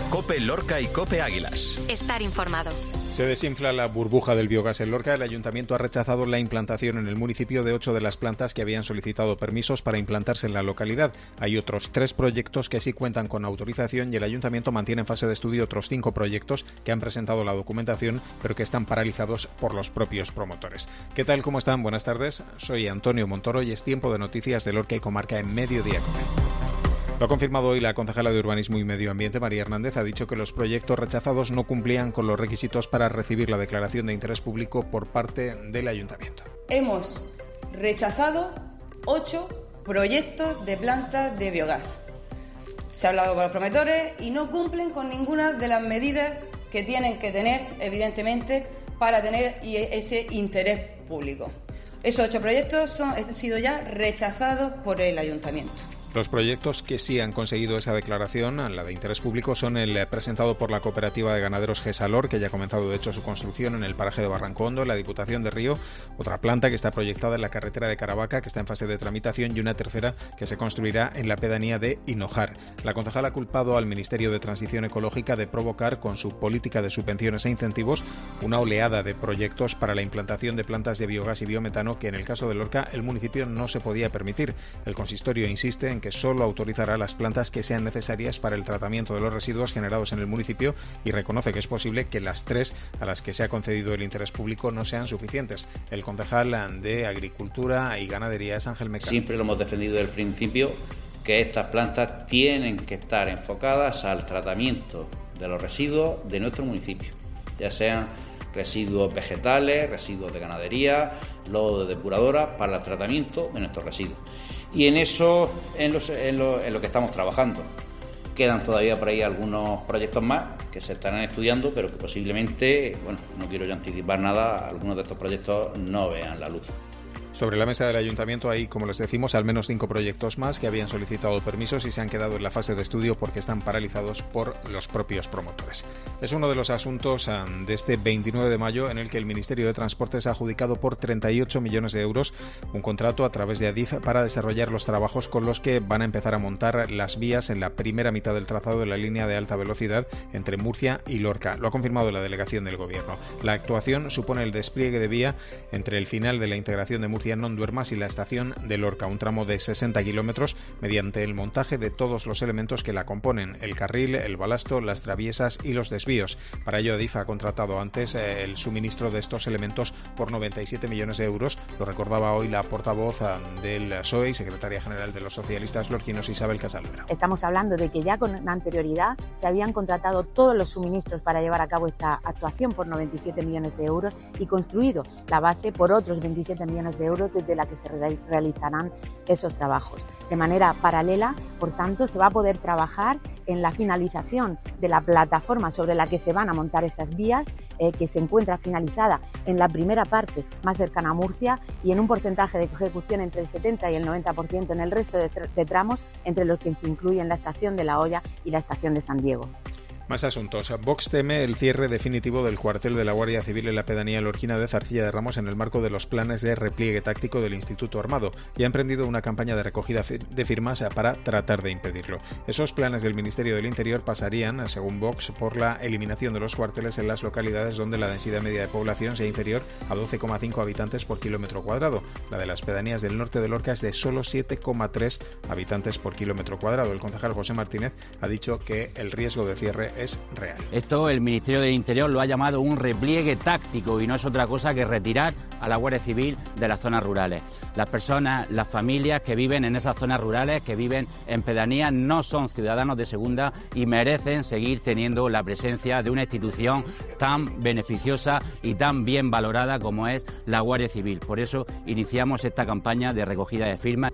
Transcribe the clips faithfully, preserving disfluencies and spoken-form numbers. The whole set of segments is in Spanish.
COPE Lorca y COPE Águilas. Estar informado. Se desinfla la burbuja del biogás en Lorca. El Ayuntamiento ha rechazado la implantación en el municipio de ocho de las plantas que habían solicitado permisos para implantarse en la localidad. Hay otros tres proyectos que sí cuentan con autorización y el Ayuntamiento mantiene en fase de estudio otros cinco proyectos que han presentado la documentación pero que están paralizados por los propios promotores. ¿Qué tal? ¿Cómo están? Buenas tardes. Soy Antonio Montoro y es tiempo de noticias de Lorca y comarca en Mediodía Cope. Lo ha confirmado hoy la concejala de Urbanismo y Medio Ambiente, María Hernández. Ha dicho que los proyectos rechazados no cumplían con los requisitos para recibir la declaración de interés público por parte del Ayuntamiento. Hemos rechazado ocho proyectos de plantas de biogás. Se ha hablado con los promotores y no cumplen con ninguna de las medidas que tienen que tener, evidentemente, para tener ese interés público. Esos ocho proyectos son, han sido ya rechazados por el Ayuntamiento. Los proyectos que sí han conseguido esa declaración, la de interés público, son el presentado por la cooperativa de ganaderos Gesalor, que ya ha comenzado de hecho su construcción en el paraje de Barranco Hondo, la Diputación de Río, otra planta que está proyectada en la carretera de Caravaca, que está en fase de tramitación, y una tercera que se construirá en la pedanía de Hinojar. La concejala ha culpado al Ministerio de Transición Ecológica de provocar, con su política de subvenciones e incentivos, una oleada de proyectos para la implantación de plantas de biogás y biometano que en el caso de Lorca el municipio no se podía permitir. El consistorio insiste en que que solo autorizará las plantas que sean necesarias para el tratamiento de los residuos generados en el municipio y reconoce que es posible que las tres a las que se ha concedido el interés público no sean suficientes. El concejal de Agricultura y Ganadería es Ángel Mecano. Siempre lo hemos defendido desde el principio, que estas plantas tienen que estar enfocadas al tratamiento de los residuos de nuestro municipio, ya sean residuos vegetales, residuos de ganadería, lodo de depuradora, para el tratamiento de nuestros residuos. Y en eso en, los, en, lo, en lo que estamos trabajando. Quedan todavía por ahí algunos proyectos más que se estarán estudiando, pero que posiblemente, bueno, no quiero yo anticipar nada, algunos de estos proyectos no vean la luz. Sobre la mesa del Ayuntamiento hay, como les decimos, al menos cinco proyectos más que habían solicitado permisos y se han quedado en la fase de estudio porque están paralizados por los propios promotores. Es uno de los asuntos de este veintinueve de mayo en el que el Ministerio de Transportes ha adjudicado por treinta y ocho millones de euros un contrato a través de Adif para desarrollar los trabajos con los que van a empezar a montar las vías en la primera mitad del trazado de la línea de alta velocidad entre Murcia y Lorca. Lo ha confirmado la delegación del Gobierno. La actuación supone el despliegue de vía entre el final de la integración de Murcia Non Duermas y la estación de Lorca, un tramo de sesenta kilómetros, mediante el montaje de todos los elementos que la componen, el carril, el balasto, las traviesas y los desvíos. Para ello, Adif ha contratado antes eh, el suministro de estos elementos por noventa y siete millones de euros. Lo recordaba hoy la portavoz eh, del P S O E y secretaria general de los socialistas lorquinos, Isabel Casalvera. Estamos hablando de que ya con anterioridad se habían contratado todos los suministros para llevar a cabo esta actuación por noventa y siete millones de euros y construido la base por otros veintisiete millones de euros desde la que se realizarán esos trabajos. De manera paralela, por tanto, se va a poder trabajar en la finalización de la plataforma sobre la que se van a montar esas vías, eh, que se encuentra finalizada en la primera parte más cercana a Murcia y en un porcentaje de ejecución entre el setenta y el noventa por ciento en el resto de, de tramos, entre los que se incluyen la estación de La Hoya y la estación de San Diego. Más asuntos. Vox teme el cierre definitivo del cuartel de la Guardia Civil en la pedanía lorquina de Zarcilla de Ramos en el marco de los planes de repliegue táctico del Instituto Armado y ha emprendido una campaña de recogida de firmas para tratar de impedirlo. Esos planes del Ministerio del Interior pasarían, según Vox, por la eliminación de los cuarteles en las localidades donde la densidad media de población sea inferior a doce coma cinco habitantes por kilómetro cuadrado. La de las pedanías del norte de Lorca es de solo siete coma tres habitantes por kilómetro cuadrado. El concejal José Martínez ha dicho que el riesgo de cierre es real. Esto el Ministerio del Interior lo ha llamado un repliegue táctico y no es otra cosa que retirar a la Guardia Civil de las zonas rurales. Las personas, las familias que viven en esas zonas rurales, que viven en pedanías, no son ciudadanos de segunda y merecen seguir teniendo la presencia de una institución tan beneficiosa y tan bien valorada como es la Guardia Civil. Por eso iniciamos esta campaña de recogida de firmas.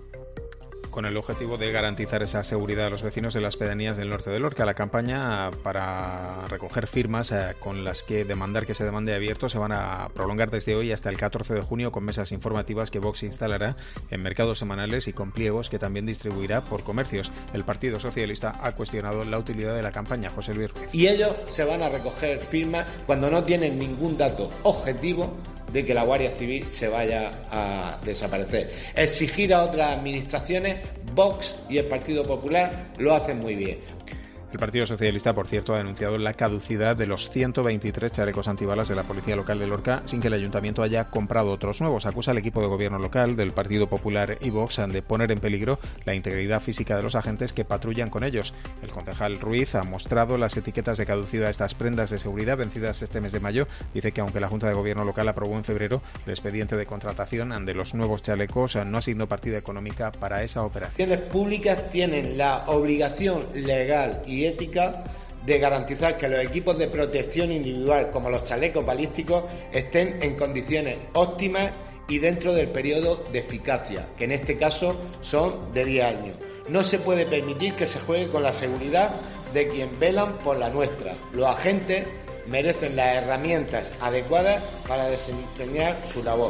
con el objetivo de garantizar esa seguridad a los vecinos de las pedanías del norte de Lorca. La campaña para recoger firmas eh, con las que demandar que se demande abierto se van a prolongar desde hoy hasta el catorce de junio con mesas informativas que Vox instalará en mercados semanales y con pliegos que también distribuirá por comercios. El Partido Socialista ha cuestionado la utilidad de la campaña. José Luis Ruiz. Y ellos se van a recoger firmas cuando no tienen ningún dato objetivo de que la Guardia Civil se vaya a desaparecer. Exigir a otras administraciones, Vox y el Partido Popular lo hacen muy bien. El Partido Socialista, por cierto, ha denunciado la caducidad de los ciento veintitrés chalecos antibalas de la Policía Local de Lorca sin que el Ayuntamiento haya comprado otros nuevos. Acusa al equipo de gobierno local del Partido Popular y Vox de poner en peligro la integridad física de los agentes que patrullan con ellos. El concejal Ruiz ha mostrado las etiquetas de caducidad a estas prendas de seguridad vencidas este mes de mayo. Dice que aunque la Junta de Gobierno local aprobó en febrero el expediente de contratación de los nuevos chalecos, no ha sido partida económica para esa operación. Las públicas tienen la obligación legal y ética de garantizar que los equipos de protección individual, como los chalecos balísticos, estén en condiciones óptimas y dentro del periodo de eficacia, que en este caso son de diez años. No se puede permitir que se juegue con la seguridad de quien velan por la nuestra. Los agentes merecen las herramientas adecuadas para desempeñar su labor.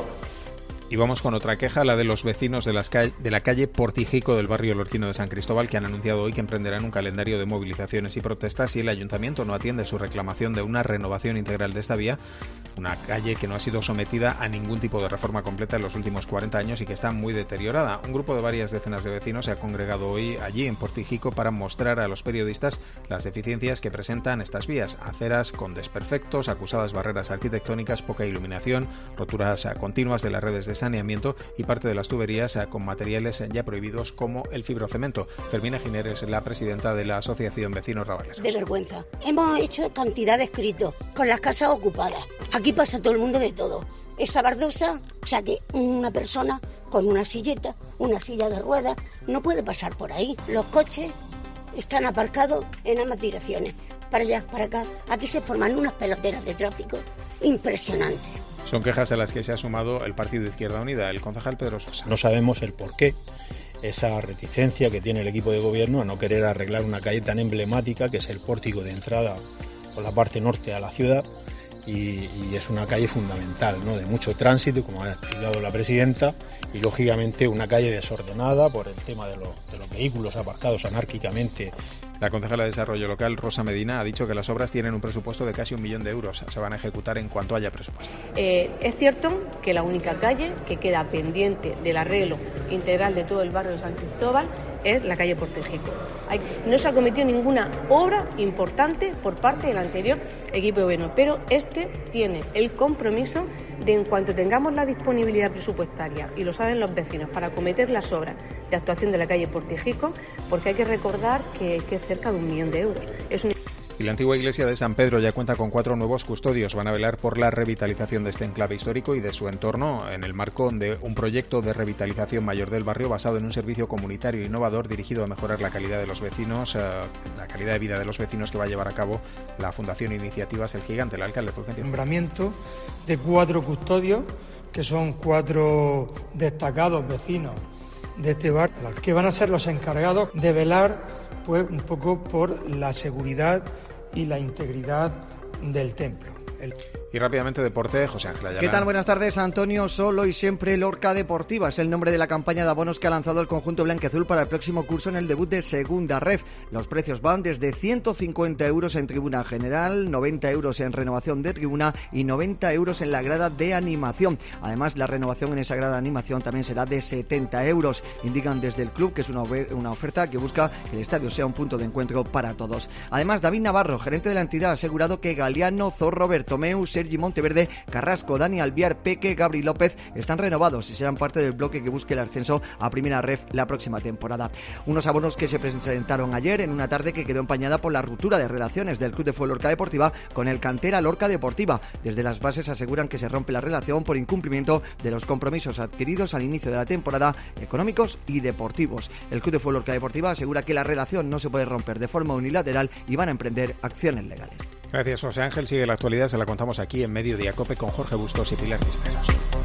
Y vamos con otra queja, la de los vecinos de, las ca- de la calle Portijico del barrio lorquino de San Cristóbal, que han anunciado hoy que emprenderán un calendario de movilizaciones y protestas si el ayuntamiento no atiende su reclamación de una renovación integral de esta vía, una calle que no ha sido sometida a ningún tipo de reforma completa en los últimos cuarenta años y que está muy deteriorada. Un grupo de varias decenas de vecinos se ha congregado hoy allí en Portijico para mostrar a los periodistas las deficiencias que presentan estas vías: aceras con desperfectos, acusadas barreras arquitectónicas, poca iluminación, roturas continuas de las redes de saneamiento y parte de las tuberías con materiales ya prohibidos como el fibrocemento. Fermina Giner es la presidenta de la Asociación Vecinos Rabaleros. De vergüenza. Hemos hecho cantidad de escritos con las casas ocupadas. Aquí pasa todo el mundo de todo. Esa bardosa, o sea que una persona con una silleta, una silla de ruedas, no puede pasar por ahí. Los coches están aparcados en ambas direcciones, para allá, para acá. Aquí se forman unas peloteras de tráfico impresionantes. Son quejas a las que se ha sumado el Partido de Izquierda Unida. El concejal Pedro Sosa. No sabemos el porqué, esa reticencia que tiene el equipo de gobierno a no querer arreglar una calle tan emblemática que es el pórtico de entrada por la parte norte a la ciudad, y, y es una calle fundamental, ¿no?, de mucho tránsito, como ha explicado la presidenta, y lógicamente una calle desordenada por el tema de, lo, de los vehículos aparcados anárquicamente. La concejala de Desarrollo Local, Rosa Medina, ha dicho que las obras tienen un presupuesto de casi un millón de euros. Se van a ejecutar en cuanto haya presupuesto. Eh, es cierto que la única calle que queda pendiente del arreglo integral de todo el barrio de San Cristóbal es la calle Portijico. Hay, no se ha cometido ninguna obra importante por parte del anterior equipo de gobierno, pero este tiene el compromiso de, en cuanto tengamos la disponibilidad presupuestaria, y lo saben los vecinos, para acometer las obras de actuación de la calle Portijico, porque hay que recordar que, que es cerca de un millón de euros. Es un... Y la antigua iglesia de San Pedro ya cuenta con cuatro nuevos custodios. Van a velar por la revitalización de este enclave histórico y de su entorno en el marco de un proyecto de revitalización mayor del barrio basado en un servicio comunitario innovador dirigido a mejorar la calidad de los vecinos, eh, la calidad de vida de los vecinos, que va a llevar a cabo la Fundación Iniciativas El Gigante. El alcalde Fulgencio. Nombramiento de cuatro custodios, que son cuatro destacados vecinos de este barrio, que van a ser los encargados de velar pues un poco por la seguridad y la integridad del templo. El... Y rápidamente deporte, José Ángel Ayala. ¿Qué tal? Buenas tardes, Antonio. Solo y siempre Lorca Deportiva es el nombre de la campaña de abonos que ha lanzado el conjunto blanquiazul para el próximo curso en el debut de Segunda Ref. Los precios van desde ciento cincuenta euros en tribuna general, noventa euros en renovación de tribuna y noventa euros en la grada de animación. Además, la renovación en esa grada de animación también será de setenta euros. Indican desde el club que es una, una oferta que busca que el estadio sea un punto de encuentro para todos. Además, David Navarro, gerente de la entidad, ha asegurado que Galeano, Zorro, Bertomeu, Sergi Monteverde, Carrasco, Dani Albiar, Peque, Gabri López están renovados y serán parte del bloque que busque el ascenso a Primera Ref la próxima temporada. Unos abonos que se presentaron ayer en una tarde que quedó empañada por la ruptura de relaciones del Club de Fútbol Lorca Deportiva con el cantera Lorca Deportiva. Desde las bases aseguran que se rompe la relación por incumplimiento de los compromisos adquiridos al inicio de la temporada, económicos y deportivos. El Club de Fútbol Lorca Deportiva asegura que la relación no se puede romper de forma unilateral y van a emprender acciones legales. Gracias, José Ángel. Sigue la actualidad, se la contamos aquí en Mediodía Cope con Jorge Bustos y Pilar Cisneros.